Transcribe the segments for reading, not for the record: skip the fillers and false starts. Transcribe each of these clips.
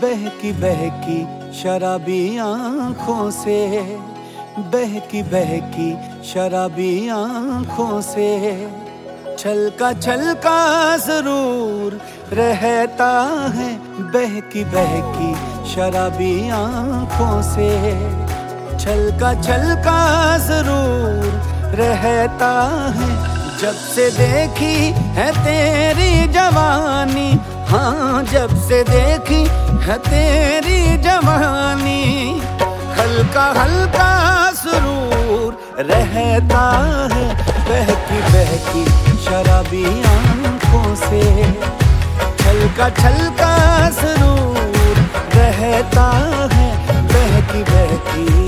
बहकी बहकी शराबी आँखों से, बहकी बहकी शराबी आँखों से छलका छलका जरूर रहता है। बहकी बहकी शराबी आँखों से छलका छलका जरूर रहता है। जब से देखी है तेरी जवानी, हाँ जब से देखी है तेरी जवानी, हल्का हल्का सुरूर रहता है। बहकी बहकी शराबी आँखों से छलका छलका सुरूर रहता है। बहकी बहकी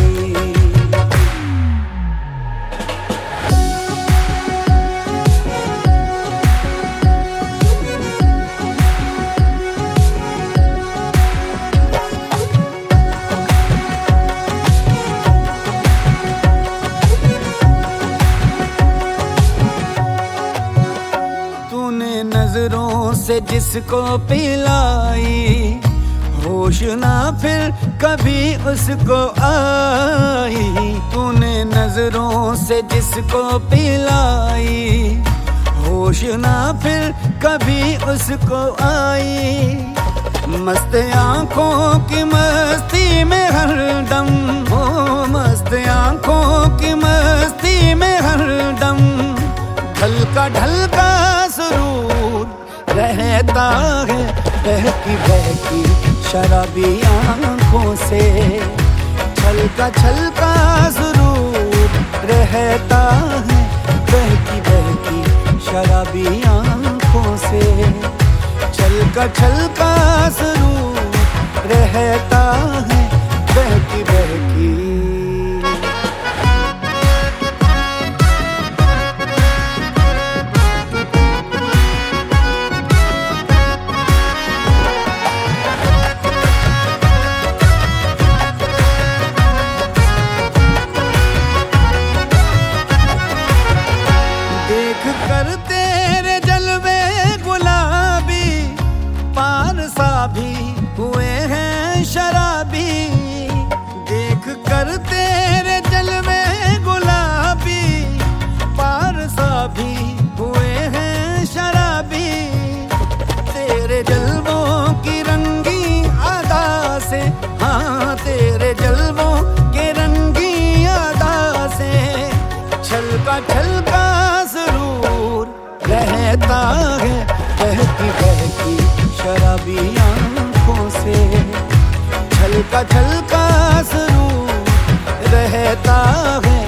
नजरों से जिसको पिलाई, होश ना फिर कभी उसको आई। तूने नजरों से जिसको पिलाई, होश ना फिर कभी उसको आई। मस्त आंखों की मस्ती में हरदम, ओ मस्त आंखों की मस्ती में हरदम ढलका ढलका सुरूर रहता है। बहकी बहकी शराबी आँखों से छलका छलका सुरूर रहता है। बहकी बहकी शराबी आँखों से छलका छलका सुरूर रहता है। बहकी बहकी कर तेरे जलवे गुलाबी, पान सा भी हुए हैं शराबी। देख कर तेरे जलवे गुलाबी, पान सा भी हुए हैं शराबी। तेरे जलवों की रंगी अदा से, हाँ तेरे जलवों के रंगी अदा से छलका छलका रहता है। बहकी बहकी शराबी आँखों से छलका छलका जरूर रहता है।